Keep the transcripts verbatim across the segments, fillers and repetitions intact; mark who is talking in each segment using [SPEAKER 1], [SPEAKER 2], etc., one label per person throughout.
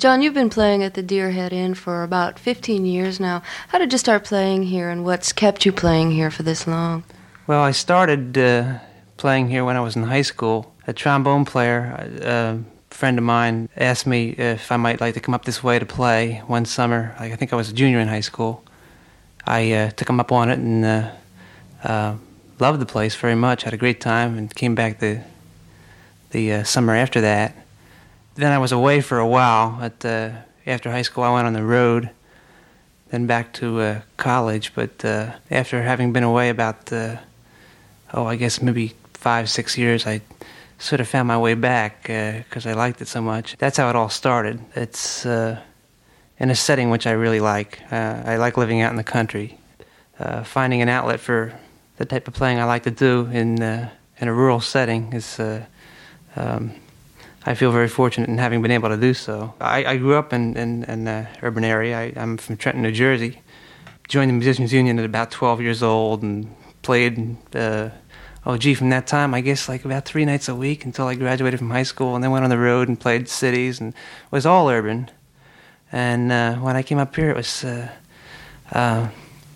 [SPEAKER 1] John, you've been playing at the Deerhead Inn for about fifteen years now. How did you start playing here, and what's kept you playing here for this long?
[SPEAKER 2] Well, I started uh, playing here when I was in high school. A trombone player, a friend of mine, asked me if I might like to come up this way to play one summer. I think I was a junior in high school. I uh, took him up on it and uh, uh, loved the place very much, had a great time, and came back the, the uh, summer after that. Then I was away for a while. At, uh, after high school, I went on the road, then back to uh, college. But uh, after having been away about, uh, oh, I guess maybe five, six years, I sort of found my way back because uh, I liked it so much. That's how it all started. It's uh, in a setting which I really like. Uh, I like living out in the country. Uh, finding an outlet for the type of playing I like to do in, uh, in a rural setting is... Uh, um, I feel very fortunate in having been able to do so. I, I grew up in an in, in, uh, urban area. I, I'm from Trenton, New Jersey. Joined the Musicians Union at about twelve years old and played, uh, oh gee, from that time, I guess like about three nights a week until I graduated from high school, and then went on the road and played cities, and was all urban. And uh, when I came up here, it was, uh, uh,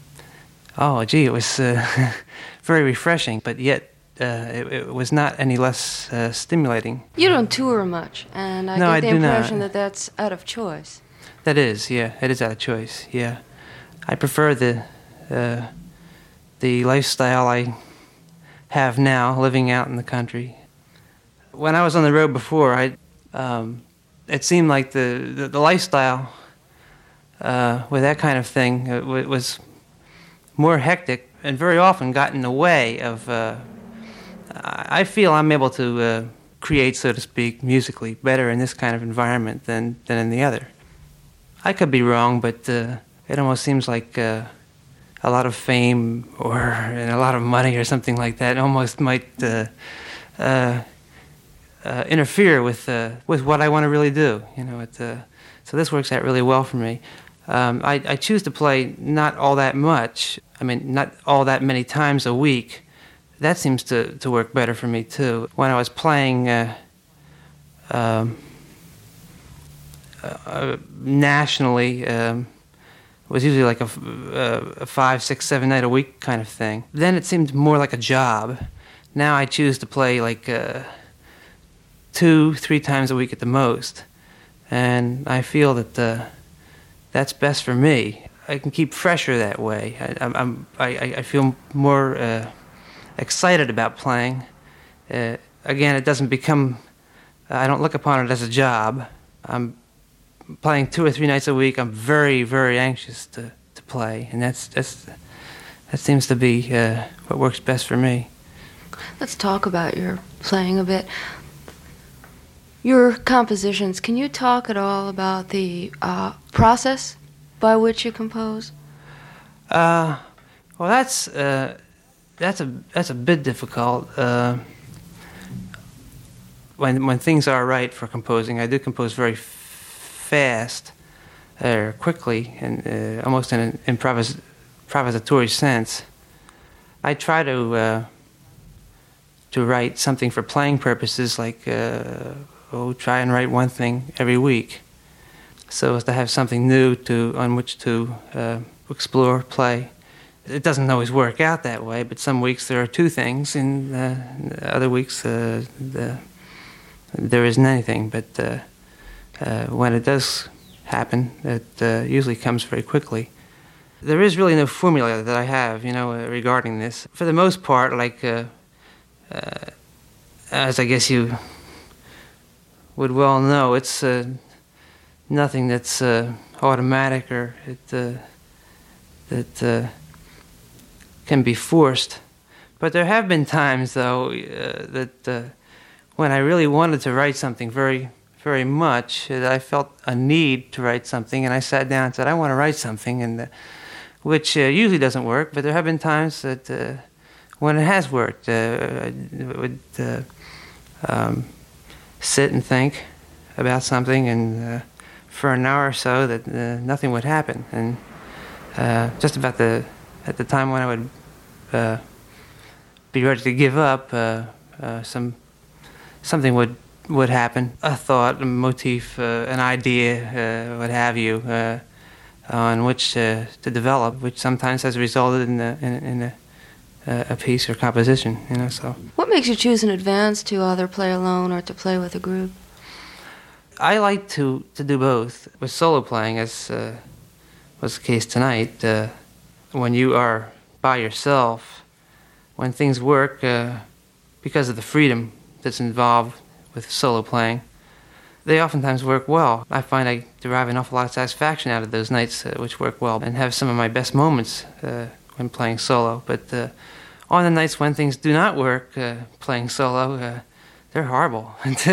[SPEAKER 2] oh gee, it was uh, very refreshing, but yet Uh, it, it was not any less uh, stimulating.
[SPEAKER 1] You don't tour much, and I
[SPEAKER 2] no,
[SPEAKER 1] get
[SPEAKER 2] I
[SPEAKER 1] the
[SPEAKER 2] do
[SPEAKER 1] impression
[SPEAKER 2] not.
[SPEAKER 1] that that's out of choice.
[SPEAKER 2] That is, yeah, it is out of choice, yeah. I prefer the uh, the lifestyle I have now, living out in the country. When I was on the road before, I um, it seemed like the, the, the lifestyle uh, with that kind of thing uh, was more hectic and very often got in the way of... Uh, I feel I'm able to uh, create, so to speak, musically better in this kind of environment than, than in the other. I could be wrong, but uh, it almost seems like uh, a lot of fame or and a lot of money or something like that almost might uh, uh, uh, interfere with uh, with what I want to really do. You know, it, uh, so this works out really well for me. Um, I, I choose to play not all that much. I mean, not all that many times a week. That seems to, to work better for me, too. When I was playing uh, um, uh, nationally, um, it was usually like a, a five, six, seven night a week kind of thing. Then it seemed more like a job. Now I choose to play like uh, two, three times a week at the most. And I feel that uh, that's best for me. I can keep fresher that way. I, I'm, I, I feel more... Uh, excited about playing. Uh, again, it doesn't become, I don't look upon it as a job. I'm playing two or three nights a week. I'm very, very anxious to, to play, and that's, that's that seems to be uh, what works best for me.
[SPEAKER 1] Let's talk about your playing a bit. Your compositions, can you talk at all about the uh, process by which you compose?
[SPEAKER 2] Uh, well, that's... Uh, That's a that's a bit difficult. Uh, when when things are right for composing, I do compose very f- fast, or uh, quickly, and uh, almost in an improvis- improvisatory sense. I try to uh, to write something for playing purposes, like uh, oh, try and write one thing every week, so as to have something new to on which to uh, explore, play. It doesn't always work out that way, but some weeks there are two things, and uh, other weeks uh, the, there isn't anything. But uh, uh, when it does happen, it uh, usually comes very quickly. There is really no formula that I have, you know, uh, regarding this. For the most part, like, uh, uh, as I guess you would well know, it's uh, nothing that's uh, automatic or it, uh, that... Uh, can be forced. But there have been times, though, uh, that uh, when I really wanted to write something very, very much, that I felt a need to write something, and I sat down and said, I want to write something, and uh, which uh, usually doesn't work, but there have been times that uh, when it has worked, uh, I would uh, um, sit and think about something, and uh, for an hour or so that uh, nothing would happen. And uh, just about the at the time when I would uh, be ready to give up, uh, uh, some something would would happen, a thought, a motif, uh, an idea, uh, what have you, uh, on which to, to develop, which sometimes has resulted in a, in, in a, a piece or composition, you know. So,
[SPEAKER 1] what makes you choose in advance to either play alone or to play with a group?
[SPEAKER 2] I like to, to do both. With solo playing, as uh, was the case tonight, uh, when you are by yourself, when things work, uh, because of the freedom that's involved with solo playing, they oftentimes work well. I find I derive an awful lot of satisfaction out of those nights uh, which work well, and have some of my best moments uh, when playing solo. But uh, on the nights when things do not work, uh, playing solo, uh, they're horrible.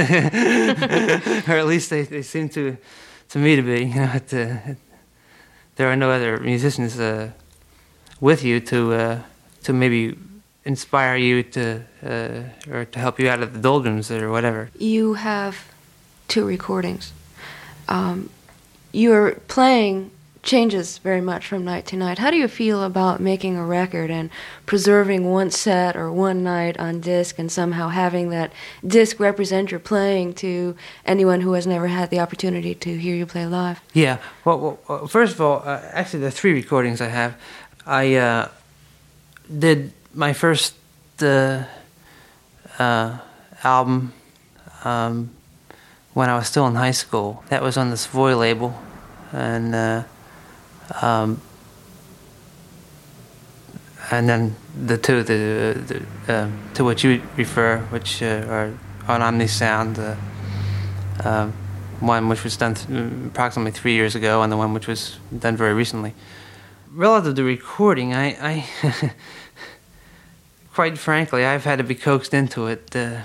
[SPEAKER 2] Or at least they, they seem to to me to be. You know, it, uh, it, there are no other musicians uh, with you to uh, to maybe inspire you to uh, or to help you out of the doldrums or whatever.
[SPEAKER 1] You have two recordings. Um, your playing changes very much from night to night. How do you feel about making a record and preserving one set or one night on disc and somehow having that disc represent your playing to anyone who has never had the opportunity to hear you play live?
[SPEAKER 2] Yeah. Well, well first of all, uh, actually the three recordings I have, I uh, did my first uh, uh, album um, when I was still in high school. That was on the Savoy label, and uh, um, and then the two the, the uh, to which you refer, which uh, are on Omni Sound. Uh, uh, one which was done th- approximately three years ago, and the one which was done very recently. Relative to recording, I. I Quite frankly, I've had to be coaxed into it uh,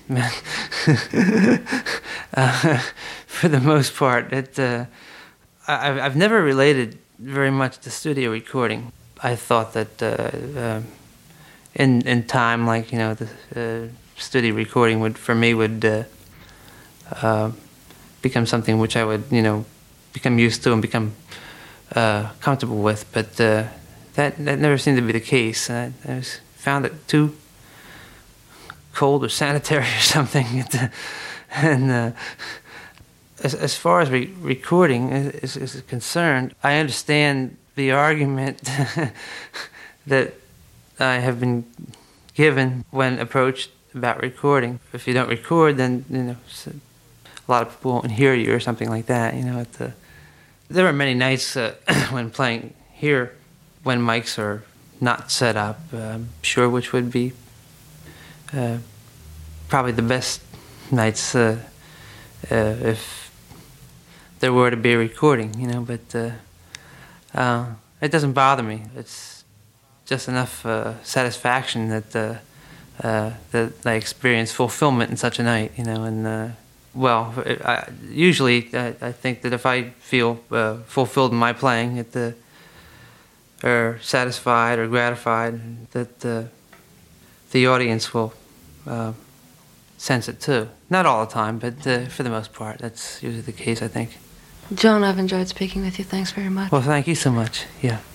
[SPEAKER 2] uh, for the most part. It, uh, I've, I've never related very much to studio recording. I thought that uh, uh, in in time, like, you know, the uh, studio recording would, for me, would uh, uh, become something which I would, you know, become used to and become uh, comfortable with. But uh, that that never seemed to be the case. I, I was found it too cold or sanitary or something. And uh, as, as far as re- recording is, is concerned, I understand the argument that I have been given when approached about recording. If you don't record, then, you know, a lot of people won't hear you or something like that. You know, at the, there are many nights uh, when playing here, when mics are not set up, I'm sure, which would be uh, probably the best nights uh, uh, if there were to be a recording, you know, but uh, uh, it doesn't bother me. It's just enough uh, satisfaction that uh, uh, that I experience fulfillment in such a night, you know, and uh, well, I, usually I, I think that if I feel uh, fulfilled in my playing, it uh, or satisfied or gratified, that uh, the audience will uh, sense it too. Not all the time, but uh, for the most part, that's usually the case, I think.
[SPEAKER 1] John, I've enjoyed speaking with you. Thanks very much.
[SPEAKER 2] Well, thank you so much. Yeah.